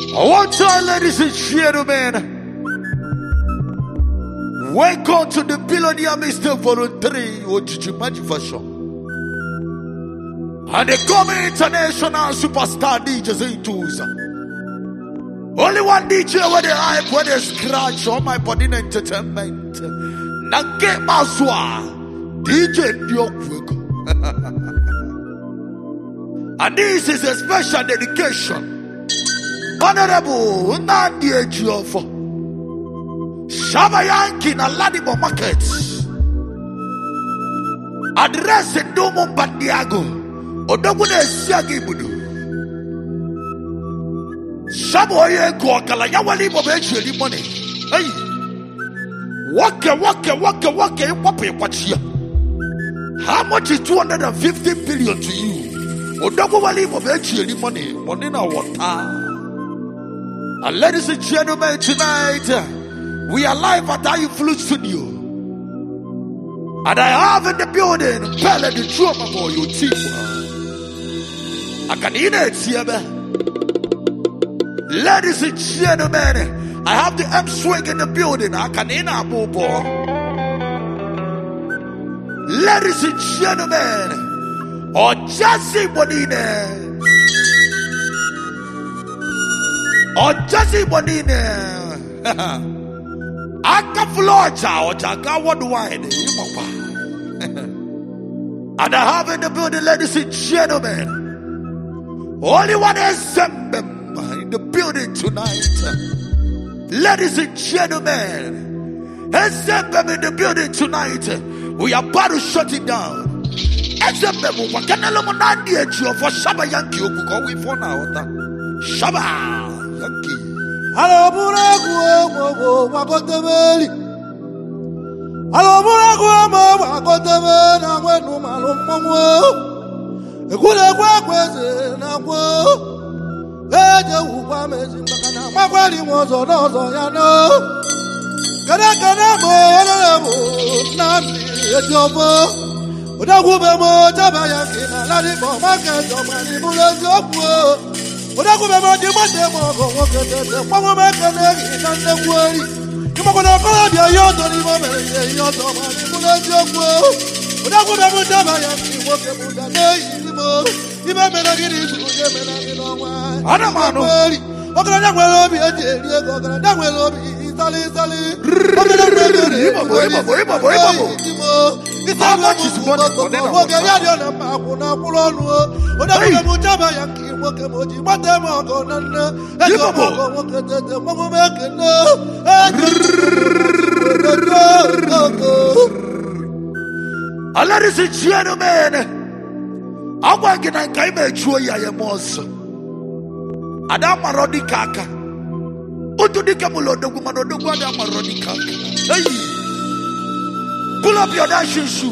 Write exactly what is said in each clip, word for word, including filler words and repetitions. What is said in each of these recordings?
One time, ladies and gentlemen, welcome to the Billionaire Mister Voluntary Ojiji Magic Fashion and the coming international superstar D J Zintus. Only one D J with the hype, with the scratch on my body entertainment. Nanke Maswa, D J Diokwego. And this is a special dedication. Honorable Nandi Ejiofo Shabayanki na Ladibo Market. Address in Domo Bandiago Odogune Siagi Budu Shaboye Kwakala Yawali Bobechi money. Hey, waka waka waka waka wapi wachia. How much is two hundred fifty billion to you? Odogo Wali Bobechi money. Money na water. And ladies and gentlemen, tonight we are live at I Influence Studio, and I have in the building Pele the drummer boy, your team. I can hear it here. Ladies and gentlemen, I have the M swing in the building. I can hear it, boy. Ladies and gentlemen, or Jesse Bonine. Oh, Jesse Bonine. Aka Floja or Jaka one wine. And I have in the building, ladies and gentlemen. Only one is in the building tonight. Ladies and gentlemen. Except in the building tonight. We are about to shut it down. Except them who can eliminate the edge of Shaba Yankee who go with for now. Shaba. Hello, Burago, Wagotameli. Hello, Burago, Wagotameli. I went to Malumamo. A good work Nago. Let the woman in Bacana. My body was on also, Yano. Canacanamo, Nami, a jobber. Without woman, Tabayaki, and Ladipo, Market, or Manibula's of work. Odaku bema di mate mo go wo kete mo mo me kene ina ne wori ki mo ko na ko dia yo to ni mo me yo to ma ni mo le jogo odaku be mo da ba ya ki wo ke mo da ne ni mo ni be me na gi ni su je me na ni no wa ana ma no o ko na gwe lo bi e je ri e ko ko na gwe lo bi sali sali o ko na gwe lo ri mo bo mo bo mo bo mo ki sa mo chi su mo ko wo ke ya dio na ma ko na ku lo nu odaku be mo da ba ya ki woke moji matemo gonana ego woke tete momo mekene Ladies and gentlemen, I'm working on Kaime Chuya Yamos Adama Rodi Kaka Utudikamulo Dogumano Dogwadama Rodi Kaka. Hey, pull up your dashing shoe.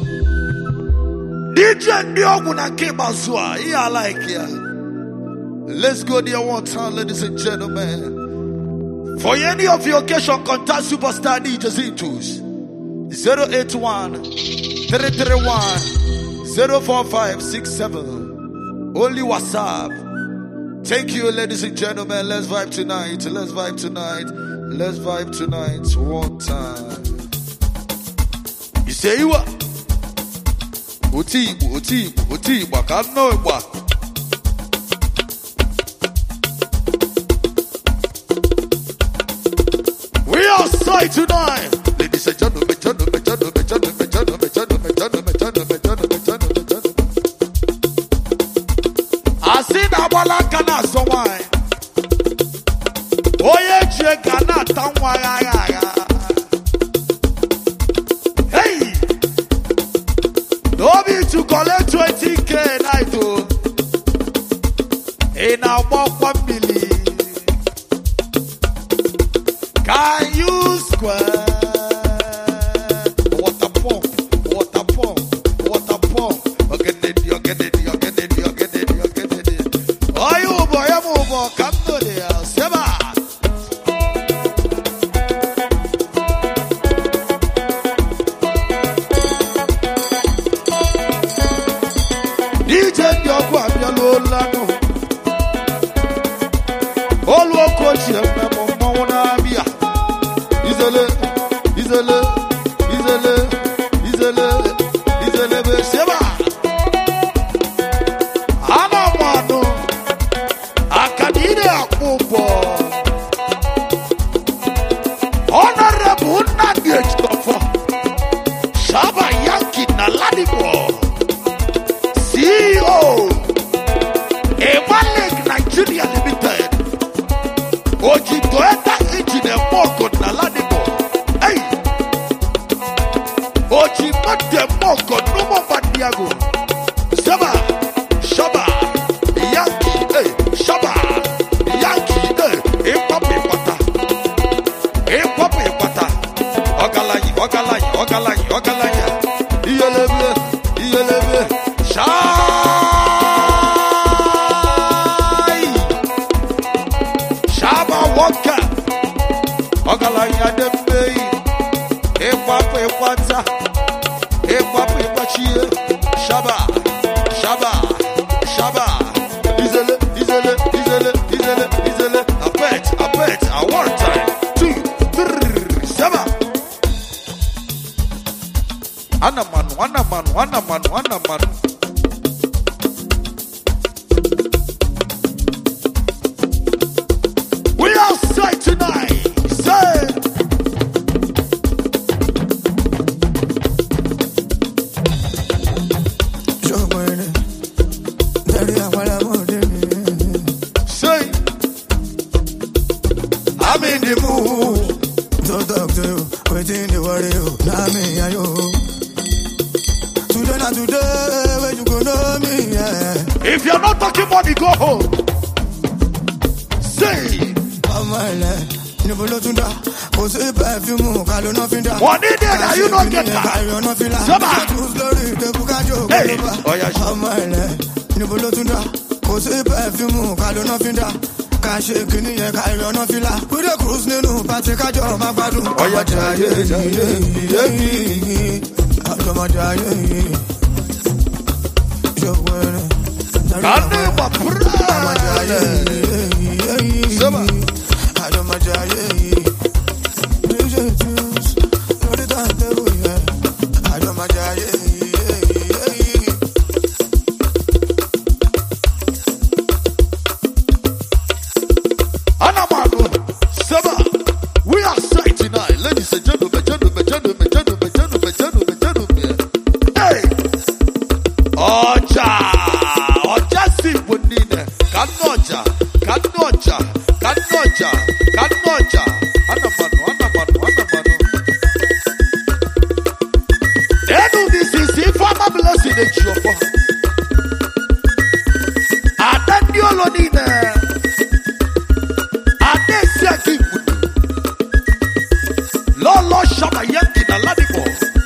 D J Ndioguna Kebaswa, yeah, I like ya. Let's go there one time, ladies and gentlemen. For any of your occasion, contact Superstar D J Zintus zero eight one, three three one, zero four five six seven. Only WhatsApp. Thank you, ladies and gentlemen. Let's vibe tonight. Let's vibe tonight. Let's vibe tonight. One time. You say you are. Utibu, utibu, utibu, I can't know what. We are outside tonight. Ladies and gentlemen, gentlemen, gentlemen, gentlemen, gentlemen, gentlemen, gentlemen, gentlemen, gentlemen, gentlemen. I see that one can so why. Oh, yeah, you cannot tell why I Hey, don't be to collect twenty K night, oh. In our one million. Can you square? Water pump, water pump, water pump. Okay, you get it, you get it, you get it, you get it. Oh, you boy, I'm over. Come to there, Seba. D J Ndiogu Abialo Lano. Oh Saba, Shaba, Yankee, hey, Shaba, Yankee, hey, hip hop, hip hop, hip hop, hip hop, Ogalai, Ogalai, Ogalai, Ogalai, Iyelebe, Iyelebe, Shai, Shaba Wonka, Ogalai Adembe, hip hop, hip hop, hip hop, hip hop, Shaba, Shaba, Shaba, Izele, Izele, Izele, Izele, Izele, I bet, I bet, I one time, two, three, Shaba. Anna manu, Anna manu, Anna manu, Anna manu. We outside tonight, say. Say, I'm in the mood. Don't talk to you, waiting the worry you. Now me and you. Today not today, when you go know me, yeah. If you're not talking money, go home. Say, Oh my lord, you follow to that. Cause if perfume, call no finda. money there that you don't get that. Saba. Hey, oh yeah, Oh my lord, you follow to that. Cause if perfume, call no finda. Cash kini ye carry on fila. We the cruise nenu party ka jo ma gbadun. oh yeah, Jaye jaye jaye. Ajo ma jaye. Jo wele. Kane ma Ma jaye. Saba. Ajo ma jaye. Deje juice. No the time table yeah. Ajo ma jaye. Anamano, Saba. We are sight tonight, ladies and gentlemen, gentlemen, gentlemen, gentlemen, gentlemen, gentlemen, gentlemen. Hey, Oja, Oja Sibunine, Kanoja, Kanoja, Kanoja, Kanoja. Anamano, Anamano, Anamano. Enu this is if I'm a blessing in Jopo. Adandiolonine. Lolo Shaba Yankee na Ladipo.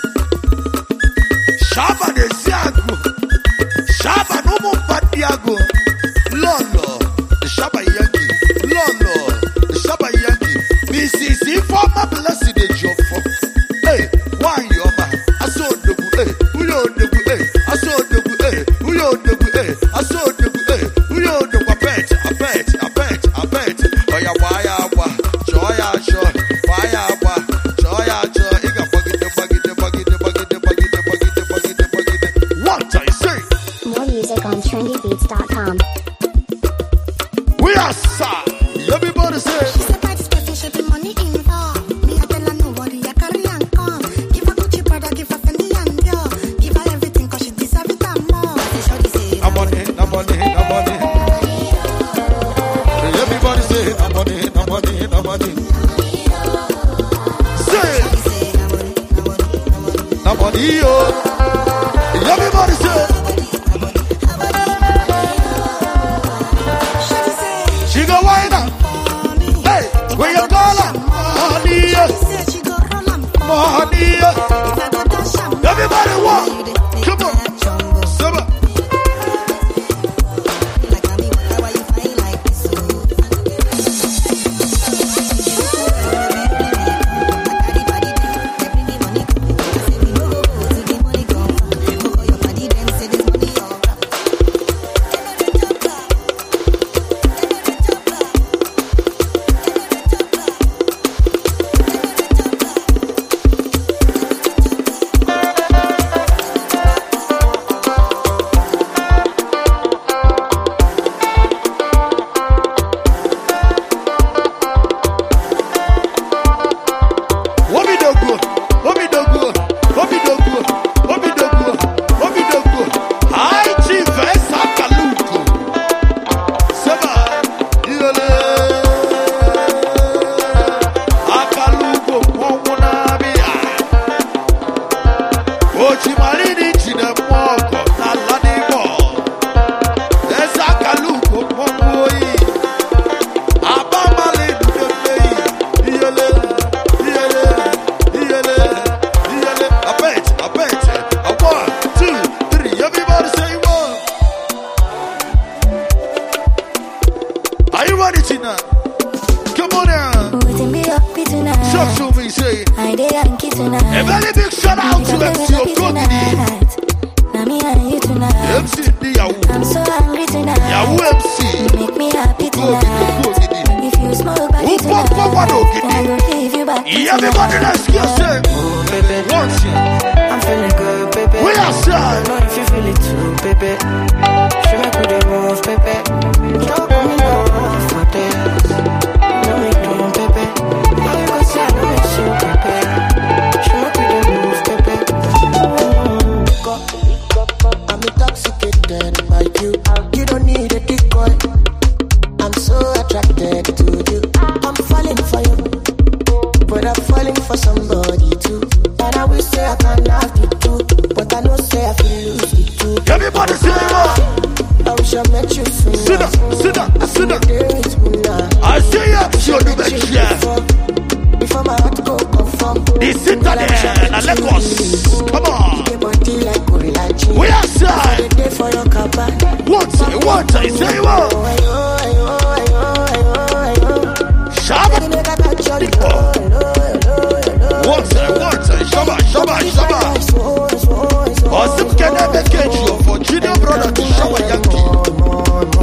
Shaba de Siago. Shaba no mo Badiago. Lolo Shaba Yankee. Lolo Shaba Yankee. This is if I'm a blessing in Jofo. Hey, why you ma? I saw the hey, who you the hey, I saw the hey, who you the hey, I saw the hey, who you the I bet, I bet, I bet, I bet. Oh yeah, why ya wa? Joy ya joy, why ya wa? Joy ya joy, iga buggy the buggy the buggy the buggy the buggy the buggy the buggy the buggy the. What I say? More music on trendy beats dot com. We are sad. Everybody say. She said by this person should be money involved. Me I tell her nobody I carry and come. Give her Gucci brother, give her Fendi and Dior. Give her everything cause she deserve it and more. Shorty say No money, no money, no money. Everybody say no money, no money, no money. Say Shorty say no money, no money, no money. no money, yo. Everybody say. Shorty say She go wine up. for me. Hey, where you call her? Money, Shorty say she go roll am for me. money. If I go dash am, Everybody walk. you dey Come on. make jumbo. Saba. Like me, why you fine like this? So I carry body, every money. I say we go to the money. A very big shout out to M C Okogidi. M C Yahoo. I'm so hungry tonight. Yahoo M C. Make me happy tonight. If you smoke back Who pop tonight, up one I will give you back everybody let's get say. Oh, baby. Once I'm feeling good, baby. we are I sad. know if you feel it too, baby. She make me the move, baby. Don't put me down for this. Know me doing, baby. How you gonna say I know it's you, baby? She make me the move, baby. Mm. I'm intoxicated by you. You don't need a decoy. I'm so attracted to you. I'm falling for you, but I'm falling for somebody too. And I will say I can have you too, but I know say I feel lose you too. Everybody say it. I wish I met you sooner. Sit down, sit down, sit down. There is Muna. I say yeah, show you the share. Before, before my heart go confirm. The citadel, na Lagos. Come on. Your body like gorilla jeans. We are sad. Day for your cabana. What say, what say, say what? Shabba. What say, what say, shabba, shabba, shabba. Osim can never catch you for junior brother to shower Yankee.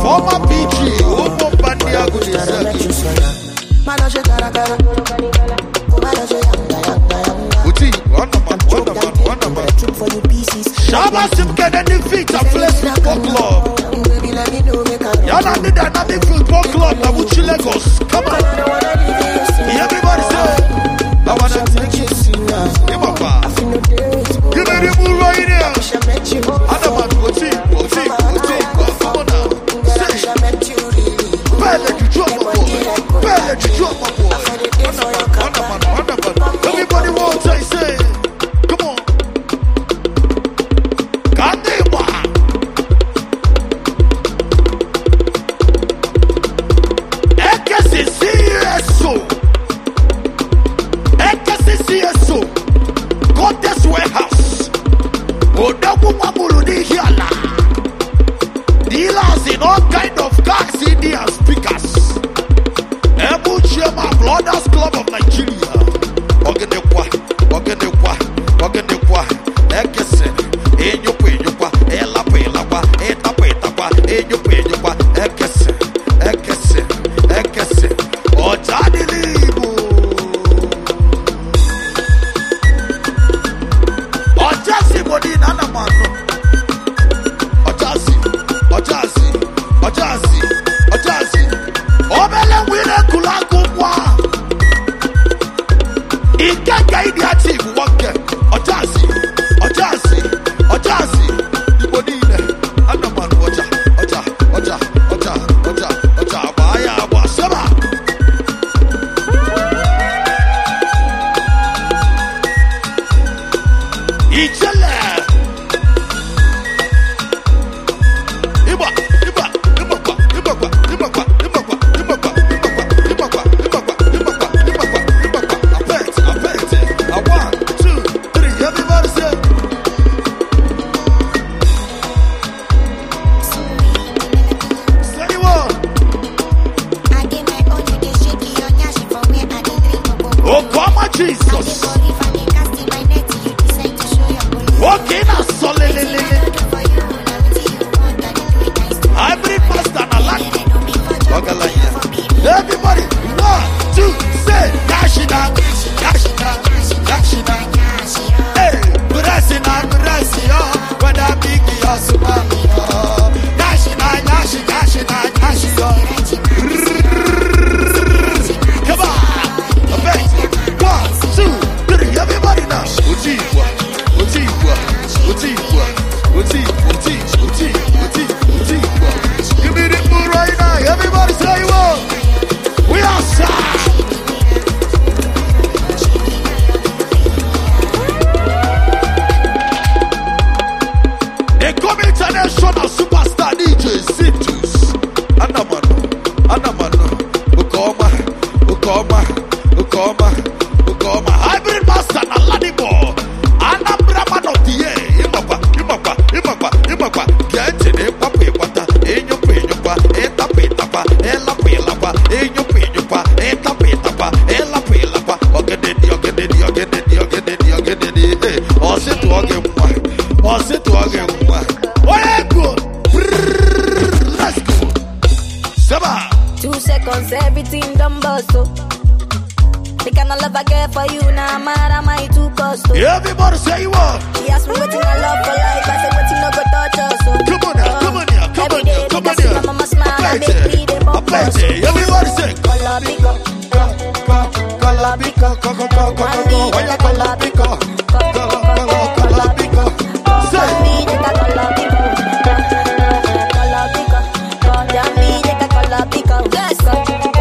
seconds, everything done bust, so. The kind of love I get for you, now nah, mad am I too cost, so. Everybody say you are. She asked me what I love for life, I said what you know go touch us, so. Come on here, come on here, come on here, come on here. My mama smile and make me the bump us. Everybody say, Color pico, Color pico, color pico, why you color pico? Color pico. say. me the color pico, color pico, just me the color pico. Let's go.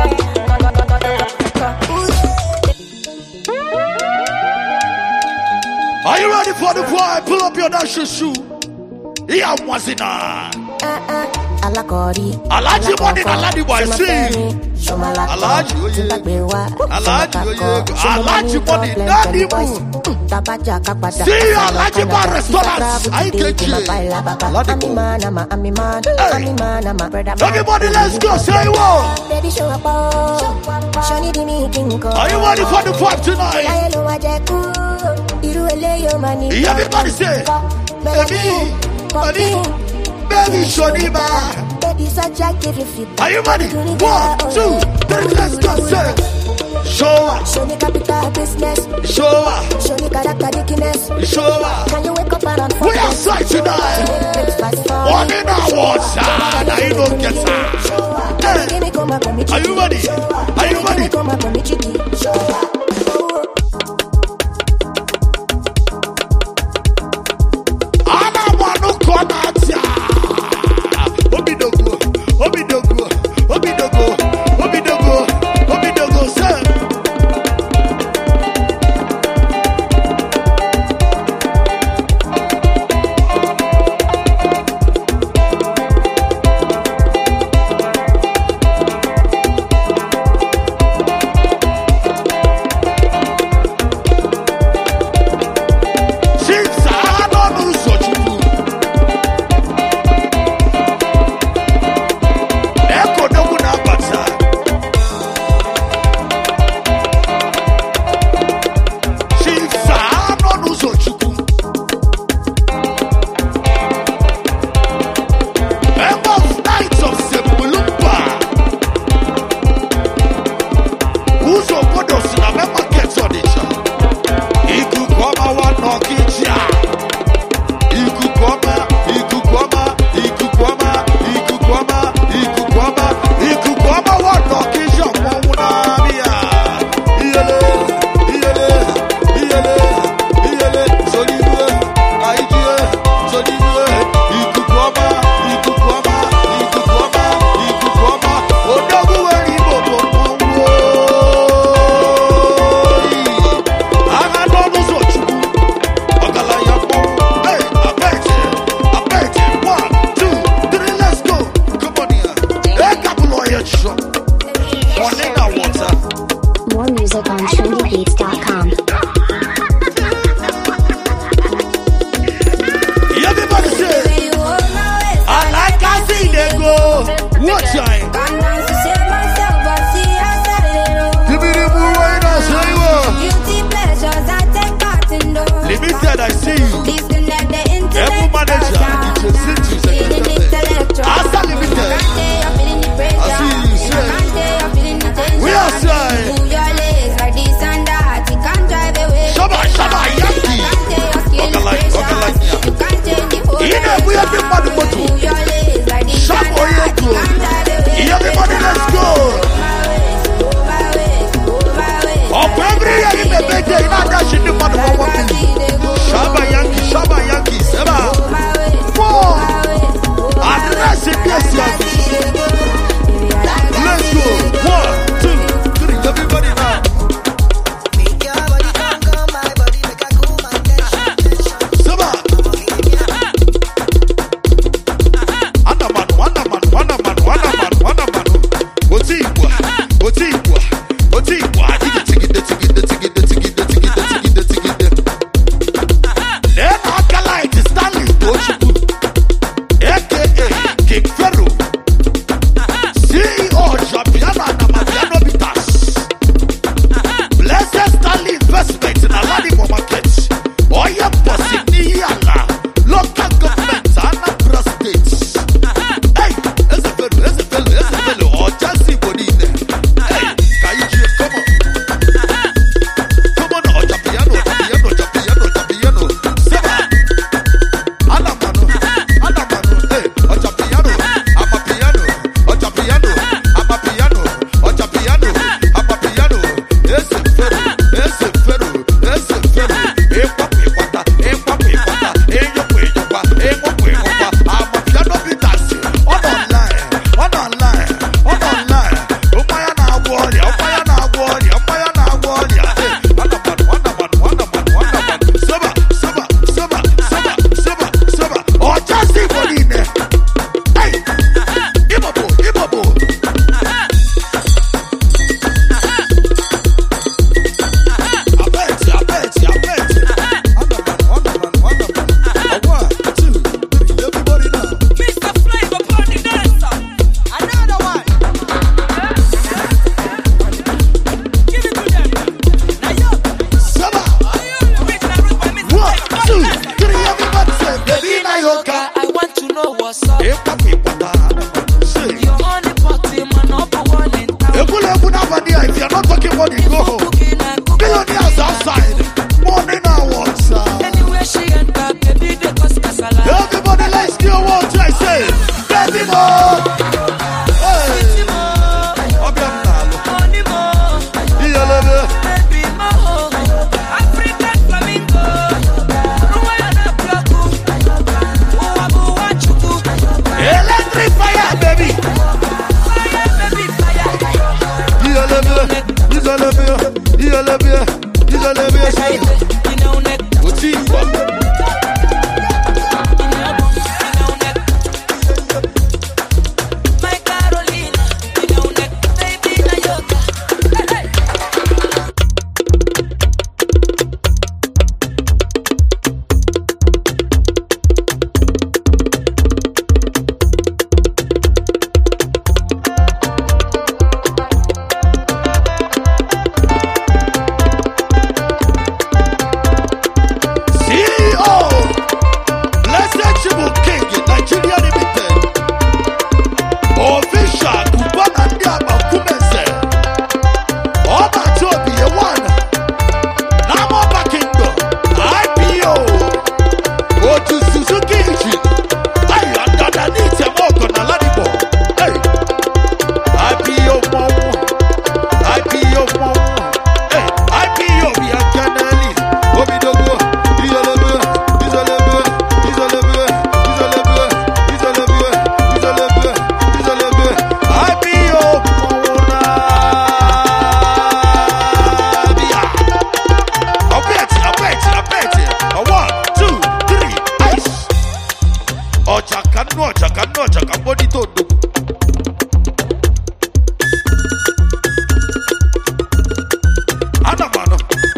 Are you ready for the vibe? Pull up your national shoe. Yeah, what's in on? Alakori, Alaji money, Alaji boy, sing. Alaji, oye. Alaji, oye. Alaji money, daddy move. See Alaji bar restaurants. I get you. Everybody, let's go. Say what? Baby, show up, oh. Show me the meeting. Are you ready for the vibe tonight? Everybody say, baby, money. Baby, show me back. Are you ready? One, two, three, let's go. Say, show us, Show me capital business. show us, Show me character dickiness. show us. Can you wake up and We outside tonight. breakfast for me? One in our water. Now you don't get that. Hey, Give me come up and me are you ready? Are you ready? come up and me chicky. Show up. Ana manu konatia. Obidogo, obidogo, obidogo, obidogo, obidogo. Say. Eh, papi, pata. Say. Your money party, man, number one in town. Ekule ekuna badi, if you're not talking money, go home. Cooking and cooking. Billionaires outside. Money now what's up? Anywhere she enter, baby, they cause casala. Everybody, let's do what I say. Baby, no. Hey. Obiam nalo. Money more, Iyelebe. baby more. African flamingo. Rwanda plaku. Wabu wachuku. Electric fire, baby. Fire, baby, fire. Iyelebe. Iyelebe. Iyelebe. Iyelebe. Say. You know neck, Otimba. you know bum, you know neck. My Carolina, you know neck, baby, na yoga. Hey, hey. C E O. Blessed Chibu King, Nigeria Limited. Official Kubana Ndiaba Kumese. Oba Tobi Ewana. Namo Bakindo. I P O. Go to Suzuki Engine. I underneath a walk on a ladipo. Hey. I P O Momo. I P O Momo. Hey. I P O Biancanelli. Obidogo. Isolebe. Isolebe. Isolebe. Isolebe. Isolebe. Isolebe. Isolebe. I P O Mona. Bia. Abeti, abeti, abeti. A one, two, three, ice. Ochaka no, ochaka no, ochaka body todo. Anamano.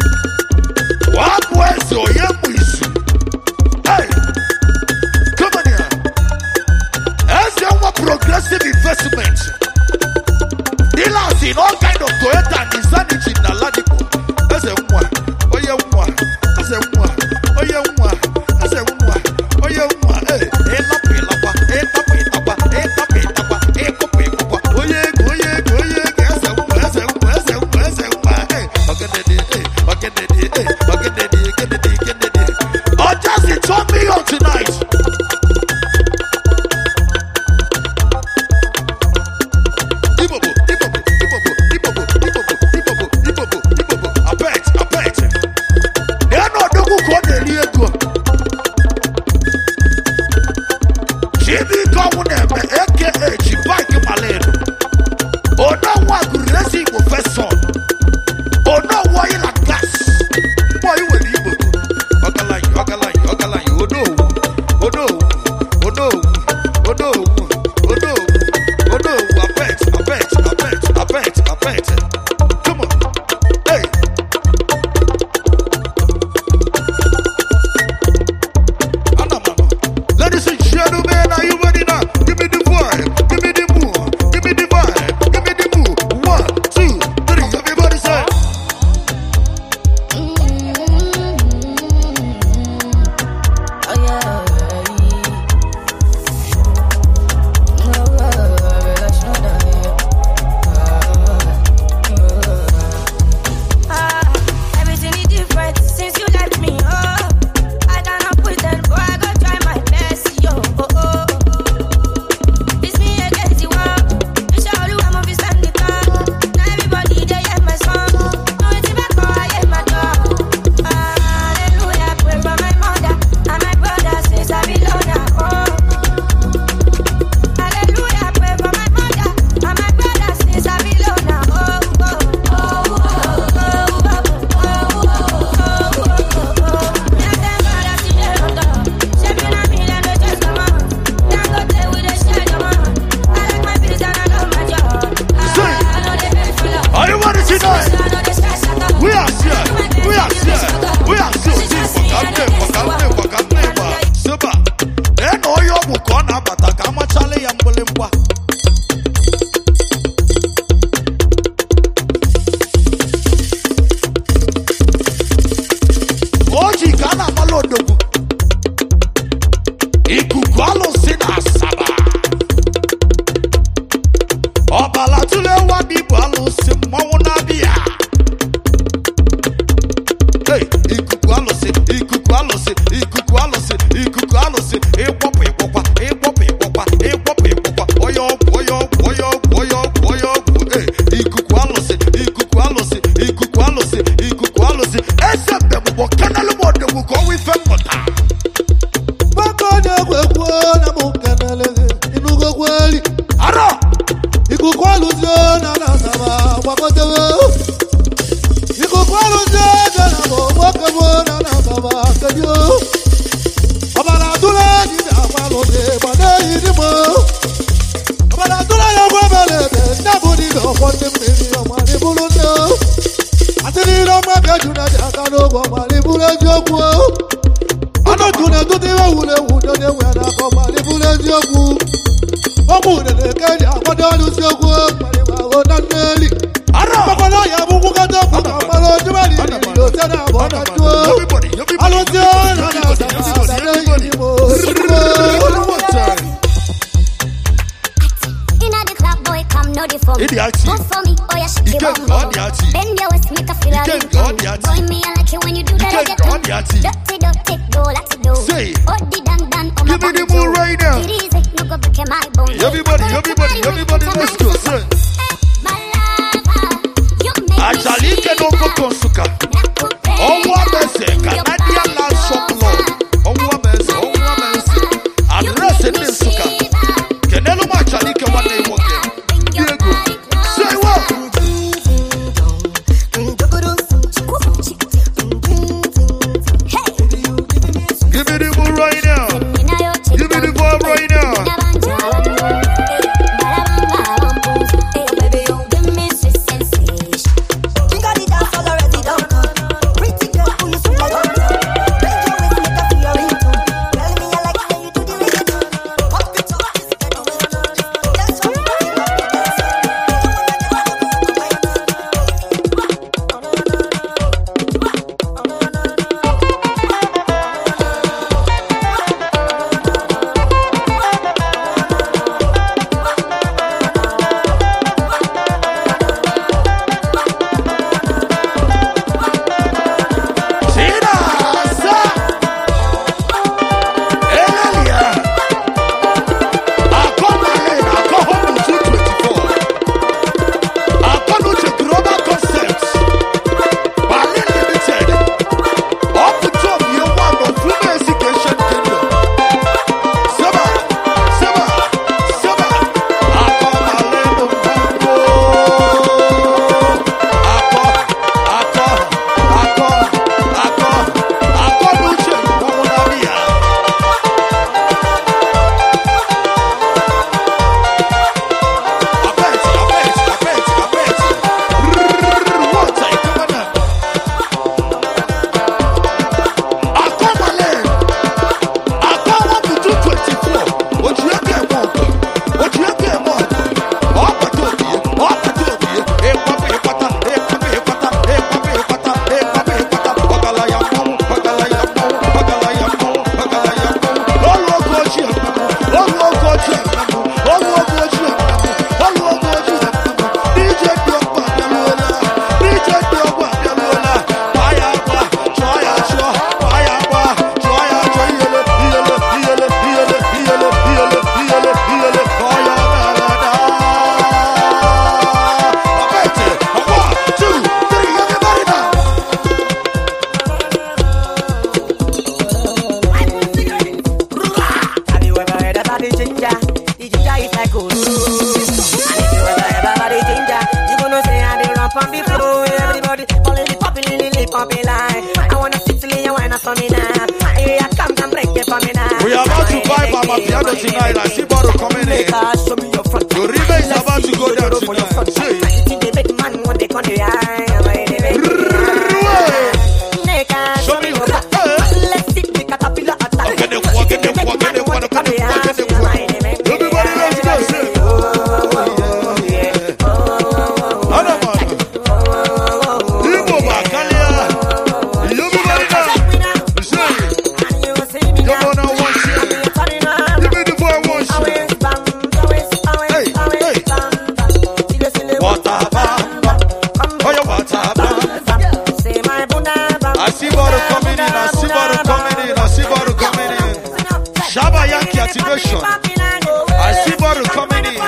Wabwezi oyemu isu. Hey, come on here. As you want progressive investment, dealers in all kind of Toyota and Nissan in Naladipo. As a one, oh yeah, one, as a one, oh yeah, one, as a one, oh yeah, one. Hey, hey, lapa, lapa, hey, tapa, tapa, hey, tapa, tapa, hey, kope, kopa. Oh yeah, oh yeah, oh yeah, as a one, as a one, as a one, as a one. Hey, okay, daddy, hey, okay, daddy, hey, okay, daddy, okay, daddy, okay, daddy. Oh, just it one million tonight. Ibobo, Ibobo, Ibobo, Ibobo, Ibobo, Ibobo, Ibobo, Ibobo. I bet, I bet. They are not the book on the Liego. Jimmy Gowunem, aka Chibaki Maleno. Oh, no one could receive professor. Oh, no one in a class. Boy, you will Ibo. Ogalai, Ogalai, Ogalai, Odo, Odo, Odo, Odo, Odo, Odo. I bet, I bet, I bet, I bet, I bet. Come on. Hey. Anamama. Ladies and gentlemen, are you ready now? Give me the vibe, give me the move, give me the vibe, give me the move. One, two, three, everybody say. Oh yeah. No, relax, no, Ah, everything is different since you left me. Oh, I cannot pretend, but I go try my best. Yo, oh, oh. It's me against the world. You show you I'm of stand the tongue. Now everybody they hear my song. No, it's back for I hear my dog. Hallelujah, pray for my mother and my brother since I belong now. Oh, hallelujah, pray for my mother and my brother since I belong now. Oh, oh, oh, oh, oh, oh, oh, oh, oh, oh, oh. Me and them brothers in the London. Shaping a million we just come on. Can't go there with a share your man. I like my peace and I love my job. I know they beg for love. Are you ready tonight? I know they stress at all. We are here. We are here. We are here. Wakande, wakande, wakande, wa. Seba. Eno yo mukona bata kama chale ya mbulembwa. Oji kana malodogu. Ikukwalo sina saba. kweli. Ara. Ikuku aluzio na nasaba wakotewe. Ikuku aluzio na wakotewe na nasaba kadio. Abala dula ni abalode bade idimo. Abala dula ya wabele na budi do kwande mimi amani buluno. Atini lo maga juna jaka no amani buluno kwo. Ano juna tuti wa wule wudo ne wa na amani buluno kwo. Omu ne ne keja kwada lu sokwo mari wa wo naneli. Ara bakolo ya bubu kato kwa malo jumali lo tena bona tu. Alo tena na sa ni mo. Move for me, oh yeah, shake your bum bum. Bend your waist, make a feel a big bum. Boy, me I like it when you do that. I get done. Dirty, dirty, do like to do. Oh, the dan dan, oh my body too. It easy, no go break my bones. Everybody, everybody, everybody, let's go. My lover, you make me Ajalike no go konsuka. Owa bese, Canadian land shop law. Owa bese, owa bese. Address in suka. Kenelo ma ajalike one day walk. Say what? Give me the ball right now. Give me the ball right now. We are about to buy Mama Piano tonight. I see bottle coming in. Your river is about to go down tonight. Show me what everybody let's go. Activation. I see bottle coming in.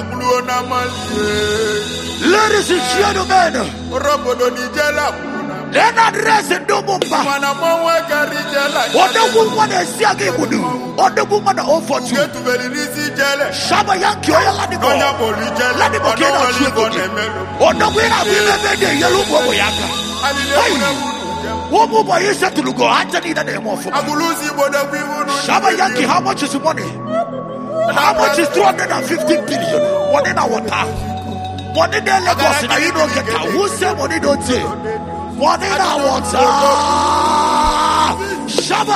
Ladies and gentlemen, Then address and do mumba. Mana mwa gari jela. What the woman is saying would do. What the woman offer to Get to very easy jela. Shaba Yankee or Ladibo. Nonya poli jela. Ladibo cannot live on them. What the winner will be the yellow boyaka. What boy is said to go? I need a name of Abulusi boda wiwu. Shaba Yankee, how much is the money? How much is two hundred fifty billion? One in our town. One in the Lagos, and you don't get out. Who said money don't say? One in our town. Shaba.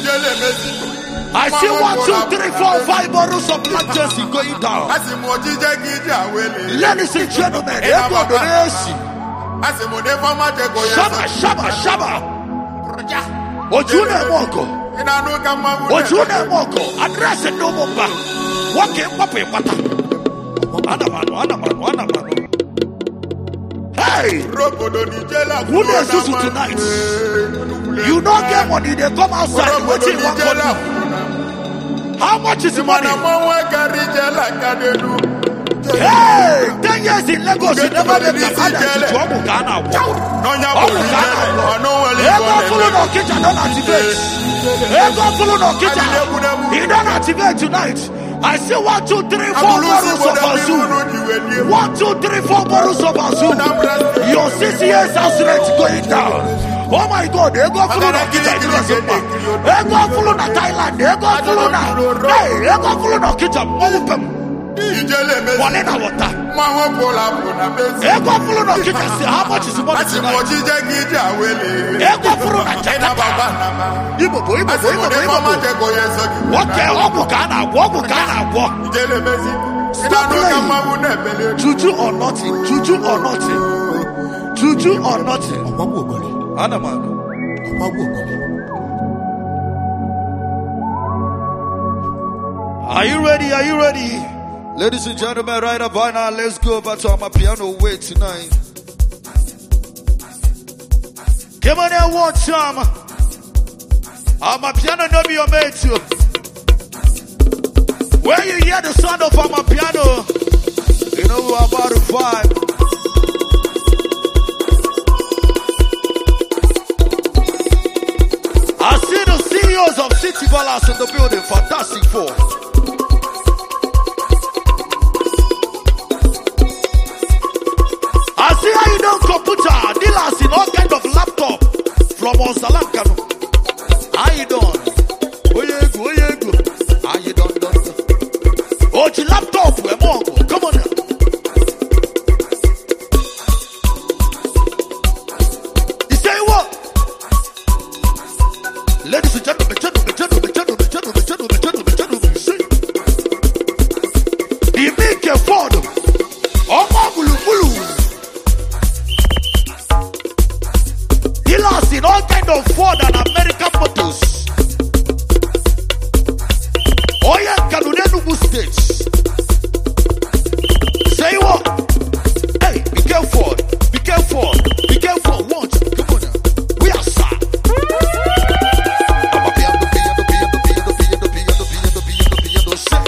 I see one, two, three, four, five bottles of black jersey going down. Ladies and gentlemen, Shaba, Shaba, Shaba. Ojune Moko. Ojune Moko. Address it no more. What came up with Pata? Anamano, Anamano, Anamano. Hey! Who does this tonight? You don't get money, they come outside. What you want for you? How much is the money? Hey! Ten years in Lagos, you never met a father to Omu Ghana. Omu Ghana. Ego full no kitchen, don't activate. Ego full no kitchen. He don't activate tonight. I see one, two, three, four bottles of Azul. One, two, three, four bottles of Azul. Your six years house rent going down. Oh my God, they go full of kitchen. They go full of Thailand. They go full of hey, they go full of kitchen. One in our water. They go full of kitchen. How much is the money tonight? They go full of China. Ibo, Ibo, Ibo, Ibo. What can Obu Ghana? Obu Ghana? Stop playing. Juju or nothing. Juju or nothing. Juju or nothing. Anamano. Are you ready? Are you ready? Ladies and gentlemen, right about now, let's go back to my piano way tonight. Come on there, one time. I'm a piano, no be your mate too. When you hear the sound of my piano, you know we're about to vibe. I see the C E Os of City Palace in the building. Fantastic Four. I see how you don't computer dealers in all kind of laptop from Osalam. How you doing? Where you go? Where you go? How you doing? Oh, the laptop. We're more. Come on now. You say what? Ladies and gentlemen, gentlemen, gentlemen, gentlemen, gentlemen, gentlemen, gentlemen, gentlemen, see. He make a ford. Oh, bulu bulu. He lost in all kind of Ford and American motors. Oh yeah, Kalunenugu States. Say what? Hey, be careful, be careful, be careful. Watch, come on now. We are sad. I'm a piano, piano, piano, piano, piano, piano, piano, piano, piano, say.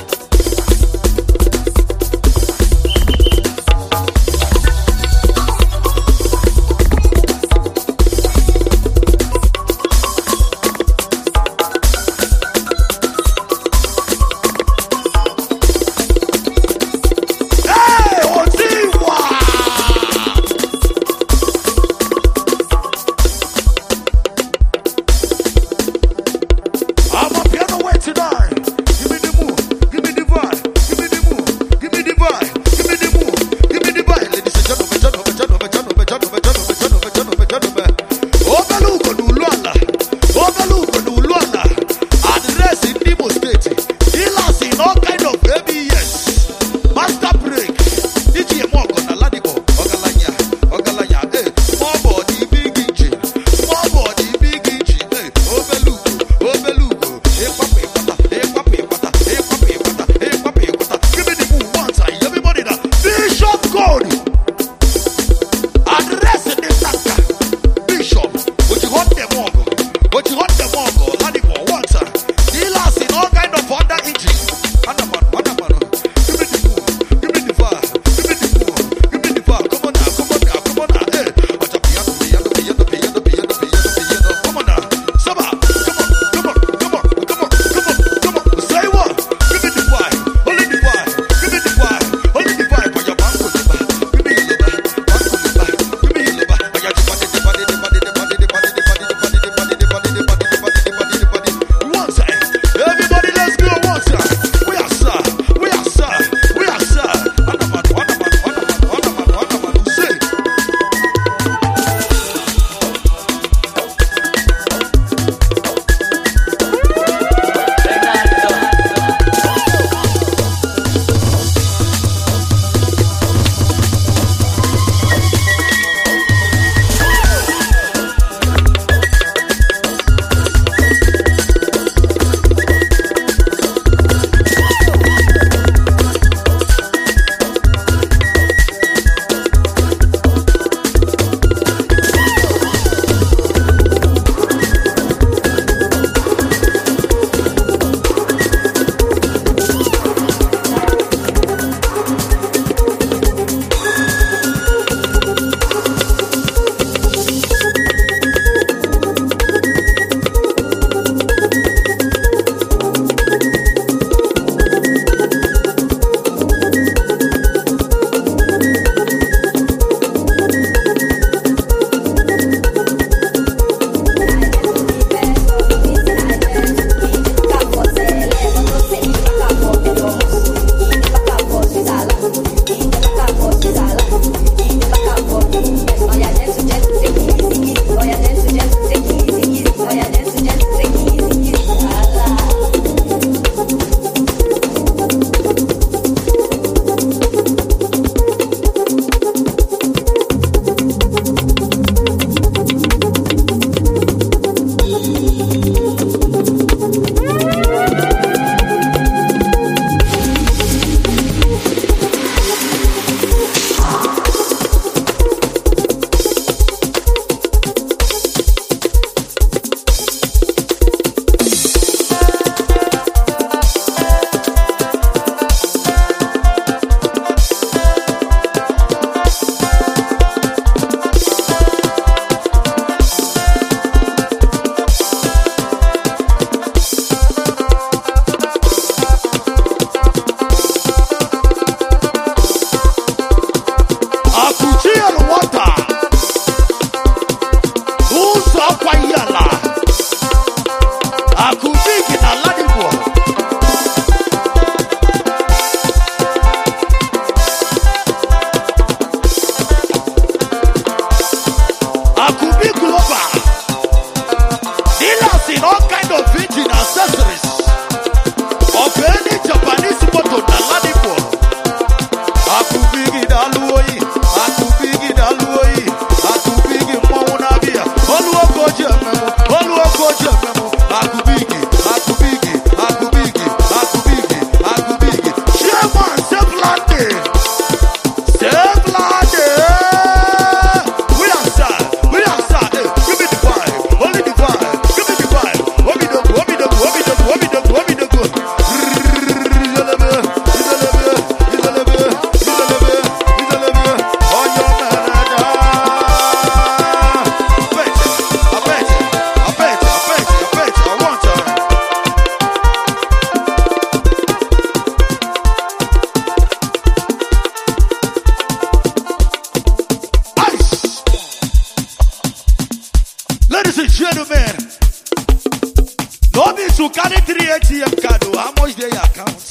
No be to carry three A T M card. Oh, how much they account?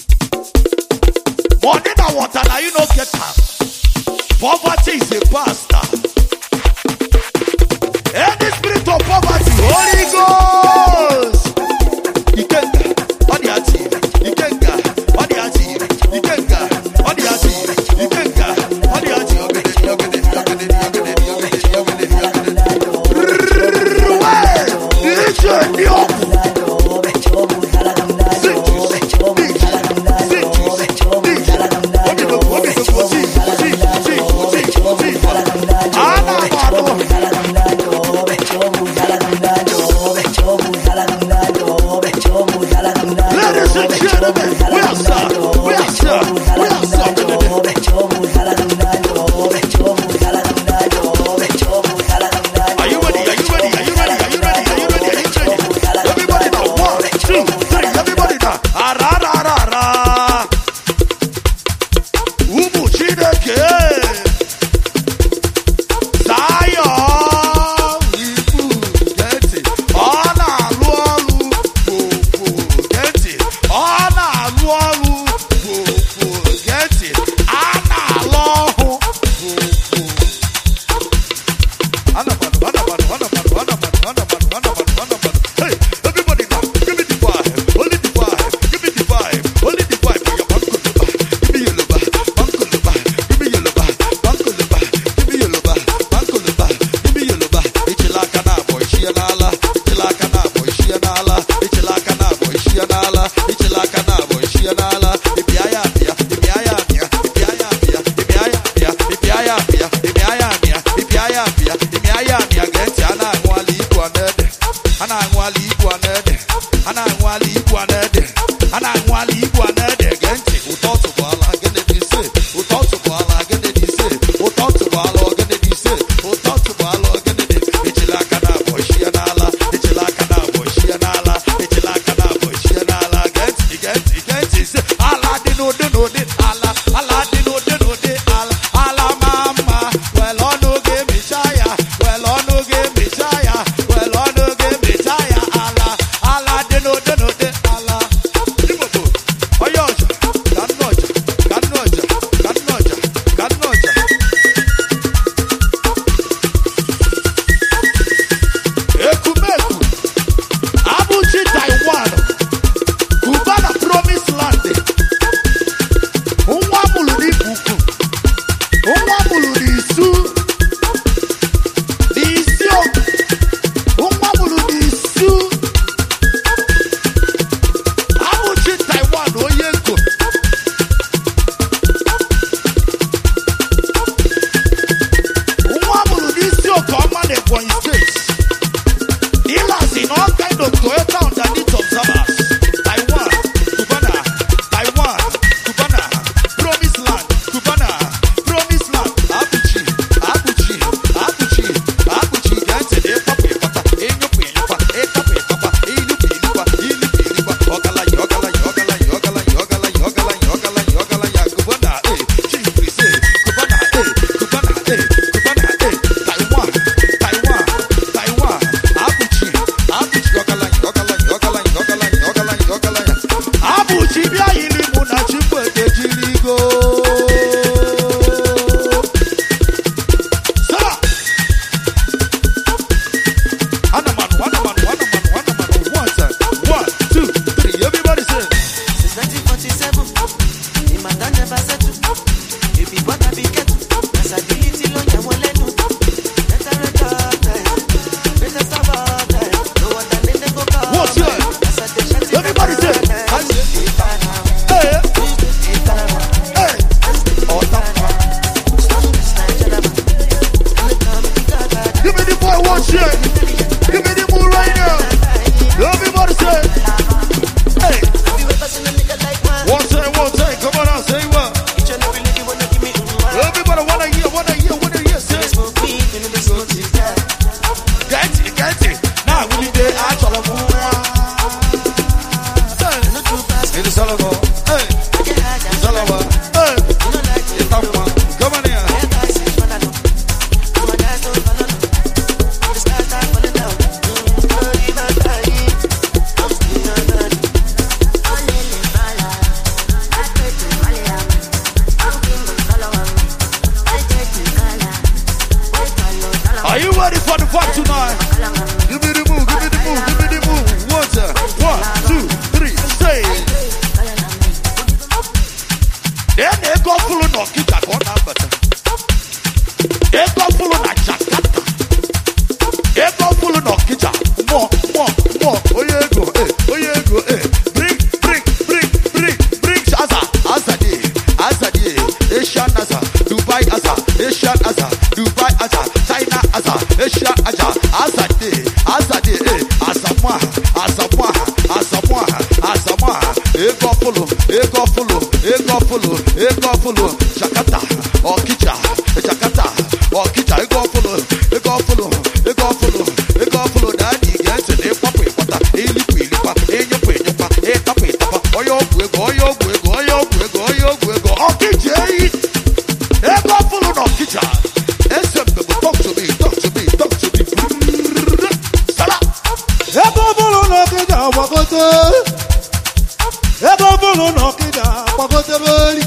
Money na water na you no get am. Poverty is a bastard. Any spirit of poverty, Holy Ghost. Ikenga, Odiati, Ikenga, Odiati, Ikenga, Odiati, Ikenga, Odiati, Ogede, Ogede, Ogede, Ogede, Ogede, Ogede, Ogede. Listen, yo. Ladies and gentlemen, we are sir, we are sir, we are sir. Are you ready? Are you ready? Are you ready? Are you ready? Are you ready? Are you ready? Everybody now, one, two, three. Everybody now. Ara ra ra ra. Umu Chineke. Zion. Ibu get it. Ona alu alu. Go go get it. Ona alu alu. Go go get it. Ana alohu. Go go. Anabadu, anabadu, anabadu, anabadu, anabadu, anabadu, anabadu. Hey, everybody now, give me the vibe, only the vibe, give me the vibe, only the vibe for your bankuluba, give me your luba, bankuluba, give me your luba, bankuluba, give me your luba, bankuluba, give me your luba. Ichilaka na boy, shianala, ichilaka na boy, shianala, ichilaka na boy, shianala, ichilaka na boy, shianala. Ipiaya pia, ipiaya pia, ipiaya pia, ipiaya pia, ipiaya pia, ipiaya pia, ipiaya pia, ipiaya pia. Get ana anwali iguanede, ana anwali iguanede, ana anwali iguanede, ana anwali iguanede. Gente, utoto bala, gene dise, utoto bala, gene dise, utoto bala, gene dise, utoto bala, gene dise. Ichilaka na boy, shianala, ichilaka na boy, shianala, ichilaka na boy, shianala. Get, get, get, say, ala di no di no di, ala, ala di no di no di, ala, ala mama. Well, on no game me chaya, well, on no game me chaya, well, on no game me chaya, ala, ala di no di no di, oh yeah go, eh, oh yeah go, eh. Bring, bring, bring, bring, bring. Asa, asa de, asa de. Asian asa, Dubai asa, Asian asa, Dubai asa, China asa, Asian asa, asa de, asa de, eh. Asa moi, asa moi, asa moi, asa moi. Ego follow, ego follow, ego follow, ego follow. Jakarta, Okija, Jakarta, Okija, ego follow, ego follow, ego follow, ego follow. Daddy gets a name for pata, ili pilipa, enyo penyopa, eta petapa, oyo gwego, oyo gwego, oyo gwego, oyo gwego. Okija, ego follow, Okija. Esem, talk to me, talk to me, talk to me. Sala. Ego follow, Okija, wagote. Ego follow, Okija, wagote beli.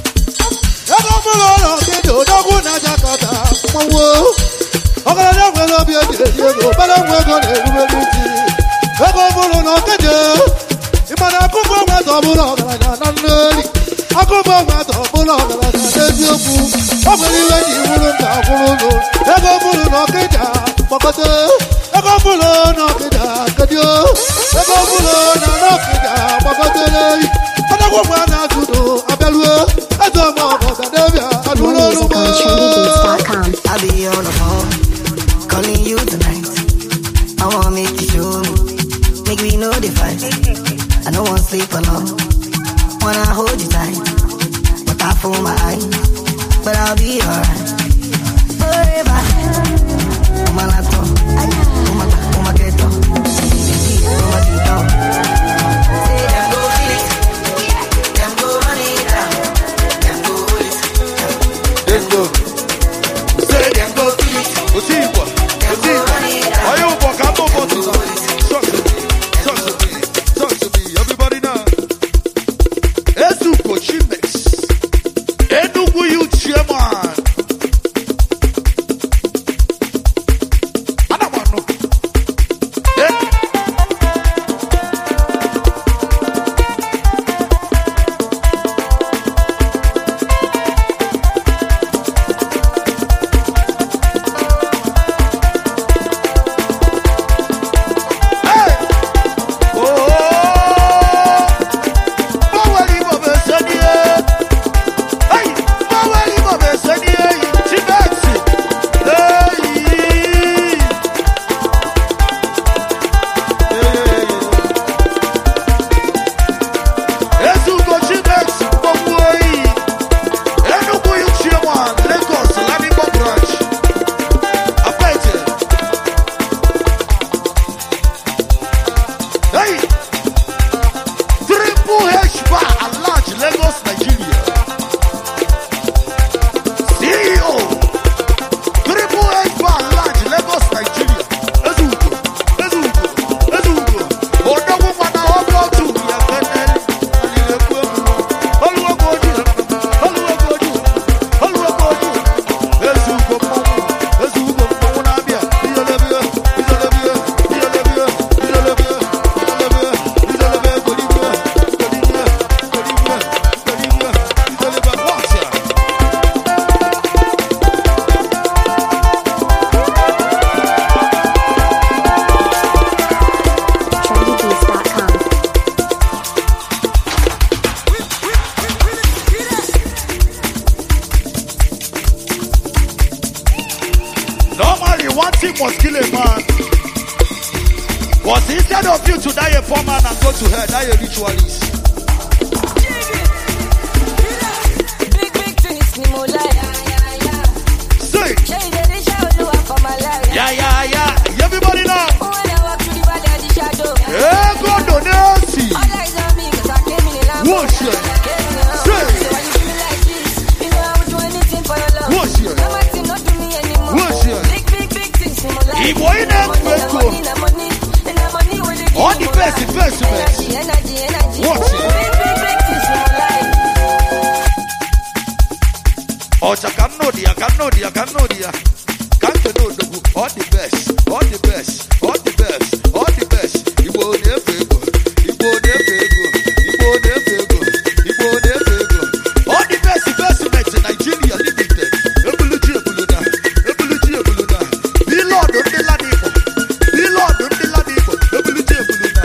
Ego follow, Okija, odogu na Jakarta, mawo. Ogala gwelo bi oje Diego, bala gwego le rubeluti. Ego follow, Okija. Imana kuko ma to bulo ogala na neli. Akubo ma to bulo ogala na debioku. Ogeli we ni wulu ta wulu. Ego follow, Okija, wagote. Ego follow, Okija, kadio. Ego follow na Okija, wagote le. Adago ma na tudo abelu. Ezo mo mo da devia adulo More music on trendy beats dot com. I'll be on the phone, calling you tonight. I wanna make you show me, make we know the fight. I don't wanna sleep alone, wanna hold you tight, but I fool my eyes, but I'll be alright. Forever, oh my lato, oh my, oh my ghetto, oh my tito. Say them go feel it, them go run it down, them go hold it. Let's go. Say them go feel it. Otiwa, Otiwa. Are you walk up over to talk to me, talk to me, talk to me. Everybody now. Ezu Kochimex. Enugu you chairman. Anamano. Eh. Normally, one thing must kill a man. But instead of you to die a poor man and go to hell, die a ritualist. Big, big things, ni mo like. Say, Change the shadow for my life. yeah, yeah, yeah. Everybody now. When I walk through the valley of the shadow. Hey, God, don't see. All eyes on me 'cause I came in a Lambo. Wash it. I came in a Lambo. Say. So why you do me like this? You know I would do anything for your love. Wash it. No matter not do me anymore. Wash it. Big, big, big things, ni mo like. If we ain't that Money, quick, na money, na money, na money with the all the best investments. energy, energy, energy. Wash it. Big, big, big things, ni mo like. Oh, I can know the, I can know the, I can know the. Can't you know the all the best, all the best, all the best, all the best. You go there, go. You go there, go. You go there, go. You go there, go. All the best investments in Nigeria Limited. Evolution, evolution, evolution, evolution. Be Lord, don't be Ladipo. Be Lord, don't be Ladipo. Evolution, evolution.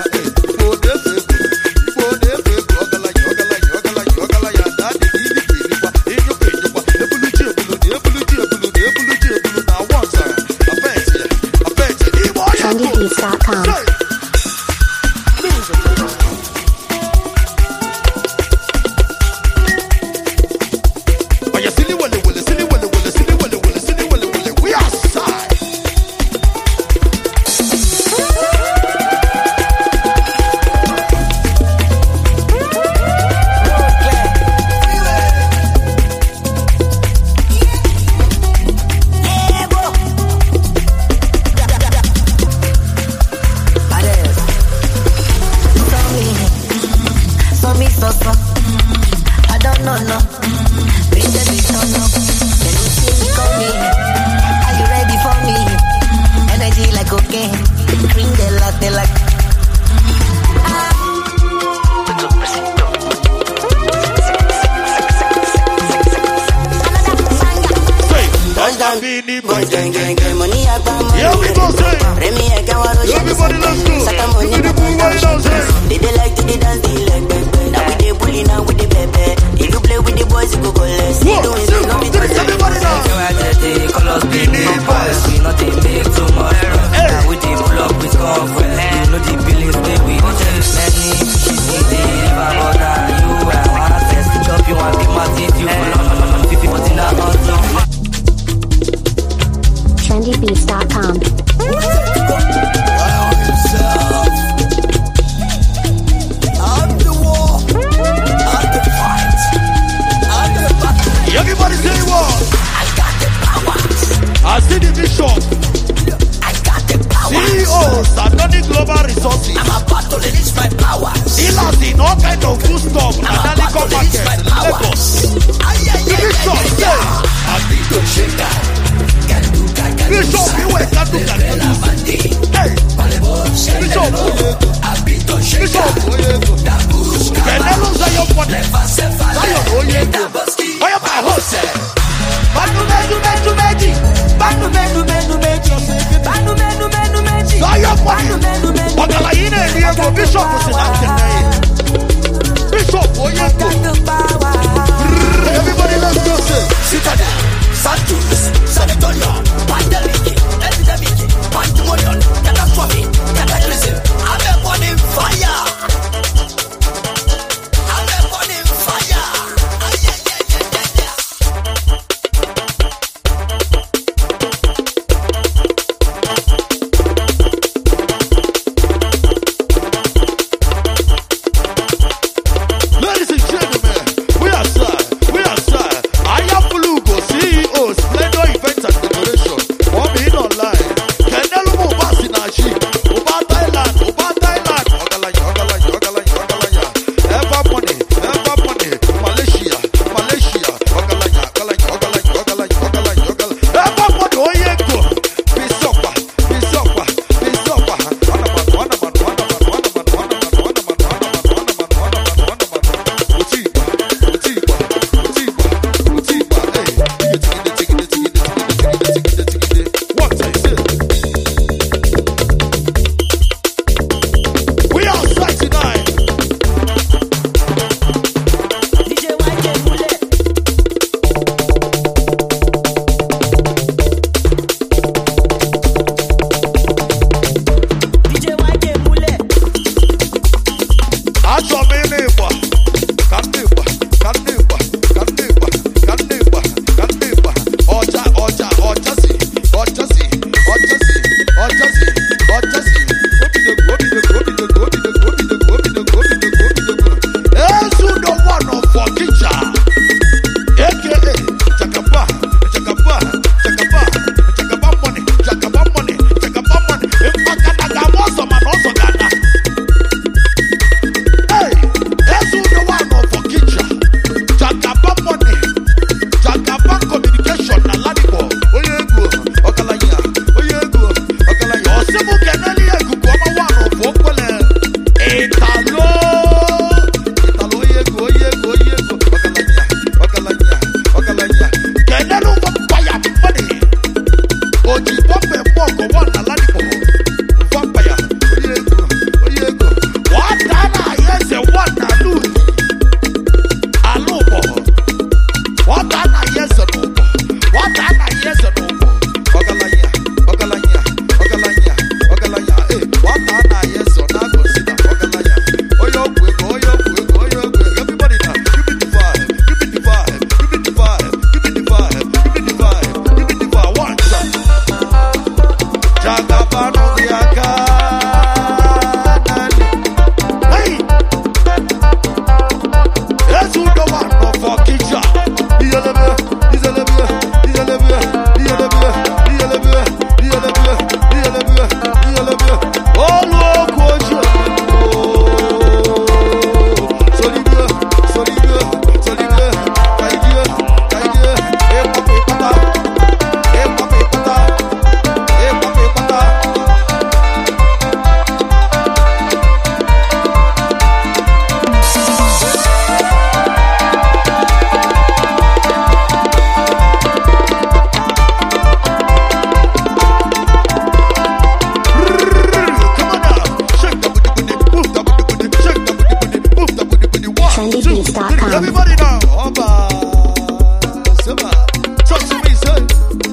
Bishop was in action there. Bishop, oh yeah, go. Everybody let's go say. Citadel, Santos, San Antonio, Pandemic, Epidemic, Pandemonium, Catastrophe, Cataclysm. I'm a burning fire. I'm a burning fire. Ah, yeah, yeah, yeah, yeah, yeah. Ladies and gentlemen, we are sir, we are sir. I am Fulugo, C E O, Splendor Events and Decoration. For me online. Kenelo Mubasi Nashi, Uba Thailand, Uba Thailand. Ogalanya, Ogalanya, Ogalanya, Ogalanya. Ever money, ever money. Malaysia, Malaysia. Ogalanya, Ogalanya, Ogalanya, Ogalanya, Ogalanya, Ogalanya. Ever money, Oyeko. Bisopa, Bisopa, Bisopa. Wanaman, Wanaman, Wanaman, Wanaman, Wanaman, Wanaman, Wanaman, Wanaman, Wanaman, Wanaman. Utiba, Utiba, Utiba, Utiba. Hey, you take it, take it, take it, take it, take it, take it, take it. What time is it? We outside tonight. D J Y K Mule. D J Y K Mule. Acho meneba, kaneba, kaneba, kaneba, kaneba, kaneba. Oja, oja, oja si, oja si, oja si, oja si, oja si. Gobi de, gobi de, gobi de, gobi de, gobi de, gobi de, gobi de, gobi de, gobi de. Ezu the one of Forkicha, A K A Jakaba, Jakaba, Jakaba, Jakaba money, Jakaba money, Jakaba money. Impakanaga mozo manozo gana. Hey, Ezu the one of Forkicha, Jakaba money, Jakaba communication na ladipo. Oyego, Okalanya, Oyego, Okalanya. Osimu keneli egu kwa one of Okwele. Italo, Italo Oyego, Oyego, Oyego, Okalanya, Okalanya, Okalanya. Kenelu vampire money. Oji bombe moko one na ladipo. Vampire, Oyego, Oyego. What ana yeze one na lose. Alubo. What ana yeze no. What ana yeze no. Okalanya, Okalanya, Okalanya, Okalanya. Eh, what ana yeze na consider Okalanya. Oyogwe, oyogwe, oyogwe. Everybody now, give me the vibe, give me the vibe, give me the vibe, give me the vibe, give me the vibe, give me the vibe. One shot. Jagabano diaka. Hey. Ezu the one of Forkicha. Iyelebe, iyelebe, iyelebe, iyelebe, iyelebe, iyelebe, iyelebe, iyelebe. Olu okoje. Solide, solide, solide. Kaide, kaide. Eh papi pata. Eh papi pata. Eh papi pata. Come on now. Shake the booty booty, move the booty booty, shake the booty booty, move the booty booty. One, trendy two, beats dot three. com. Everybody now. Oba. Sema. Talk to me, say.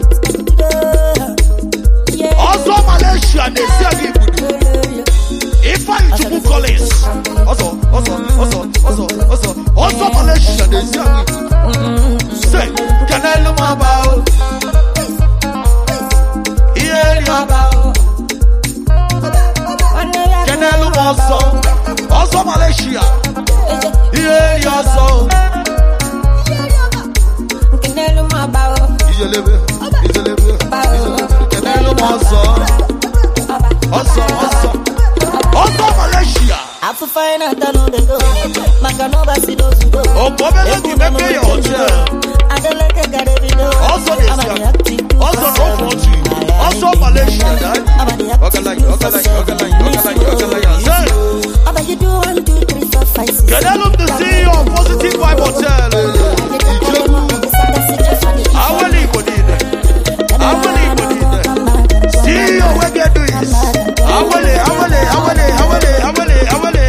Also Malaysia, they say me budu. If I to Collins. Also, also, also, also, also, also Malaysia, they say me. Say, can I look about? Yeah, yeah. Can I look also? Also Malaysia. Yeah, yeah, so. Ijelebe, Ijelebe, Ijelebe. Can I look also? Also, also, also Malaysia. I have to find out I know they go. Makanova see those who go. Oh, Bobby, let me pay your hotel. I don't like a guy every day. Also this year. Also no forty. Also Malaysia, Dad. Ogalanya, Ogalanya, Ogalanya, Ogalanya, Ogalanya. Say. How about you do one, two, three, four, five, six? Can I look the C E O of Positive Vibe Hotel? I will leave on it. I will leave on it. C E O, where get this? I will, I will, I will, I will, I will, I will.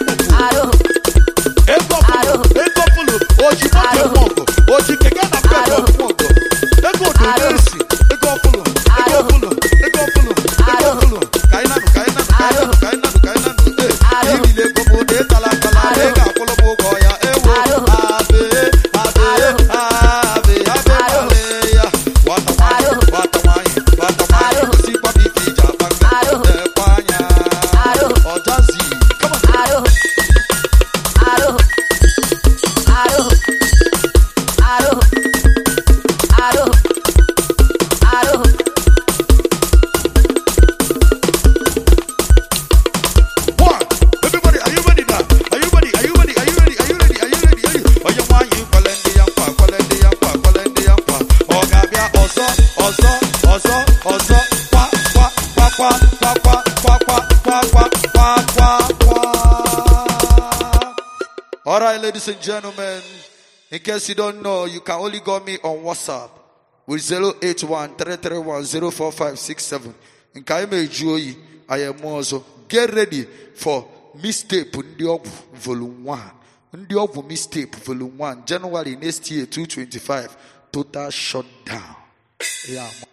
Ego fulu, ego fulu. Oji moto mongo, oji keke na pedo mongo. Ego donesi, ego fulu, ego fulu, ego fulu, ego fulu. Kaina no, kaina no, kaina no, kaina no, kaina no. Eh, ibi le gomo de tala tala, ega fulu mogo ya. Ewo, abe, abe, abe, abe, aleya. Wata wani, wata wani, wata wani. Si pa mi fi jabanga, eh, panya. Ojazi, come on. All right, ladies and gentlemen, in case you don't know, you can only call me on WhatsApp with zero eight one, three three one, zero four five six seven. In Kaime Joyi, I am also. Get ready for Mixtape Ndiogwu Volume one. Ndiogwu Mixtape Volume one, January next year, two twenty-five. Total shutdown. Yeah.